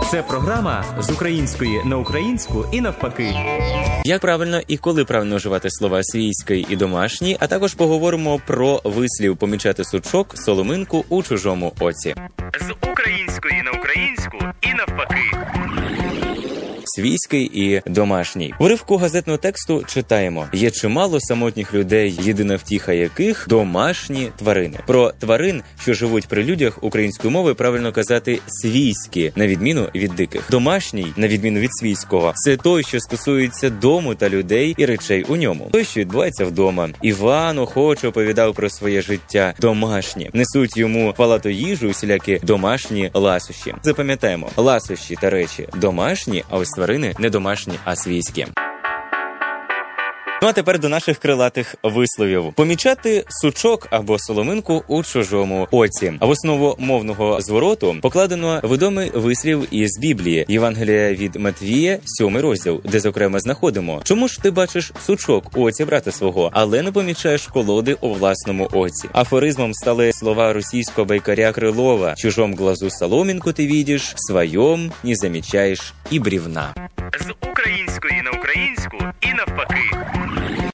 Це програма з української на українську і навпаки. Як правильно і коли правильно вживати слова свійський і домашній, а також поговоримо про вислів помічати сучок, соломинку у чужому оці. З української на українську і навпаки. Свійський і домашній. В уривку газетного тексту читаємо: є чимало самотніх людей, єдина втіха яких – домашні тварини. Про тварин, що живуть при людях, українською мовою правильно казати свійські, на відміну від диких. Домашній, на відміну від свійського, це той, що стосується дому та людей і речей у ньому. Той, що відбувається вдома. Іван охоче оповідав про своє життя. Домашні. Несуть йому палату їжу, усілякі домашні ласощі. Запам'ятаємо, ласощі та речі домашні, а ось тварини не домашні, а свійські. Ну а тепер до наших крилатих висловів. Помічати сучок або соломинку у чужому оці. А в основу мовного звороту покладено відомий вислів із Біблії, Євангелія від Матвія, 7 розділ, де, зокрема, знаходимо: чому ж ти бачиш сучок у оці брата свого, але не помічаєш колоди у власному оці? Афоризмом стали слова російського байкаря Крилова: чужом глазу соломинку ти видиш, в своєм не замічаєш і брівна. З української на українську і навпаки.